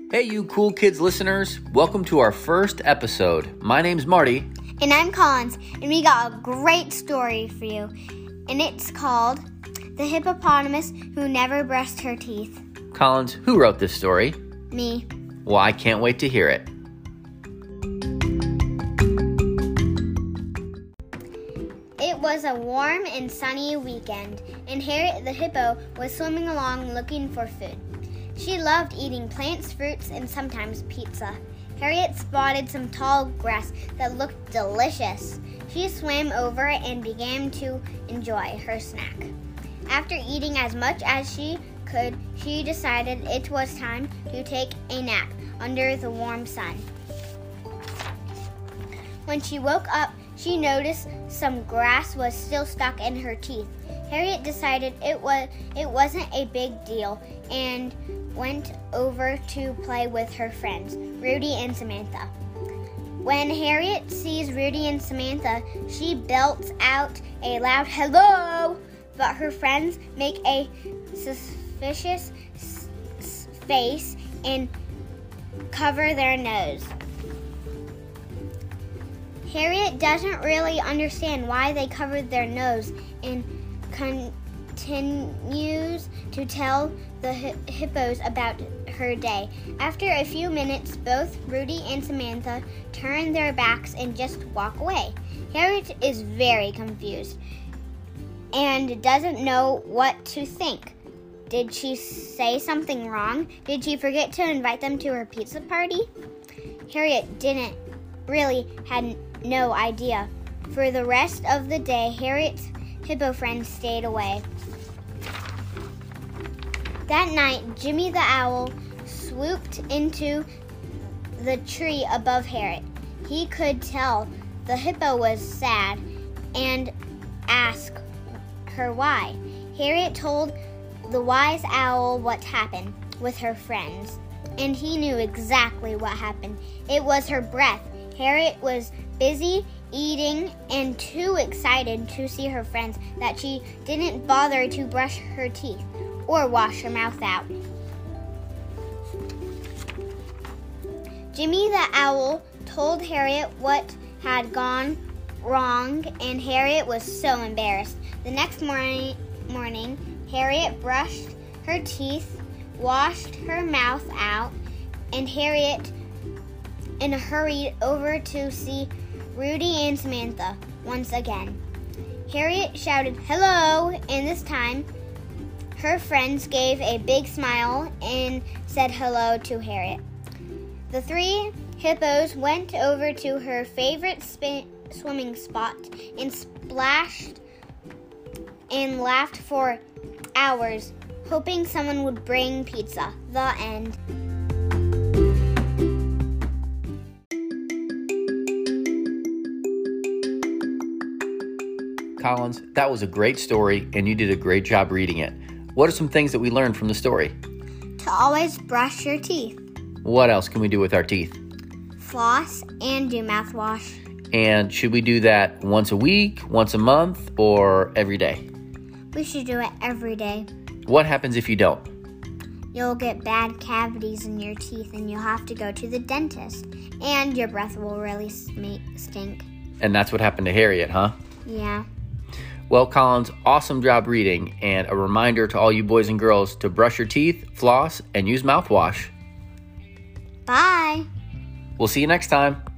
Hey, you cool kids listeners. Welcome to our first episode. My name's Marty. And I'm Collins, and we got a great story for you. And it's called The Hippopotamus Who Never Brushed Her Teeth. Collins, who wrote this story? Me. Well, I can't wait to hear it. It was a warm and sunny weekend, and Harriet the hippo was swimming along looking for food. She loved eating plants, fruits, and sometimes pizza. Harriet spotted some tall grass that looked delicious. She swam over and began to enjoy her snack. After eating as much as she could, she decided it was time to take a nap under the warm sun. When she woke up, she noticed some grass was still stuck in her teeth. Harriet decided it wasn't a big deal and went over to play with her friends, Rudy and Samantha. When Harriet sees Rudy and Samantha, she belts out a loud hello, but her friends make a suspicious face and cover their nose. Harriet doesn't really understand why they covered their nose and continues to tell the hippos about her day. After a few minutes, both Rudy and Samantha turn their backs and just walk away. Harriet is very confused and doesn't know what to think. Did she say something wrong? Did she forget to invite them to her pizza party? Harriet had no idea. For the rest of the day, Harriet's hippo friends stayed away. That night, Jimmy the owl swooped into the tree above Harriet. He could tell the hippo was sad and asked her why. Harriet told the wise owl what happened with her friends, and he knew exactly what happened. It was her breath. Harriet was busy eating and too excited to see her friends that she didn't bother to brush her teeth or wash her mouth out. Jimmy the owl told Harriet what had gone wrong, and Harriet was so embarrassed. The next morning, Harriet brushed her teeth, washed her mouth out, and Harriet hurried over to see Rudy and Samantha once again. Harriet shouted hello, and this time her friends gave a big smile and said hello to Harriet. The three hippos went over to her favorite swimming spot and splashed and laughed for hours, hoping someone would bring pizza. The end. Collins, that was a great story, and you did a great job reading it. What are some things that we learned from the story? To always brush your teeth. What else can we do with our teeth? Floss and do mouthwash. And should we do that once a week, once a month, or every day? We should do it every day. What happens if you don't? You'll get bad cavities in your teeth and you'll have to go to the dentist. And your breath will really stink. And that's what happened to Harriet, huh? Yeah. Well, Collins, awesome job reading, and a reminder to all you boys and girls to brush your teeth, floss, and use mouthwash. Bye. We'll see you next time.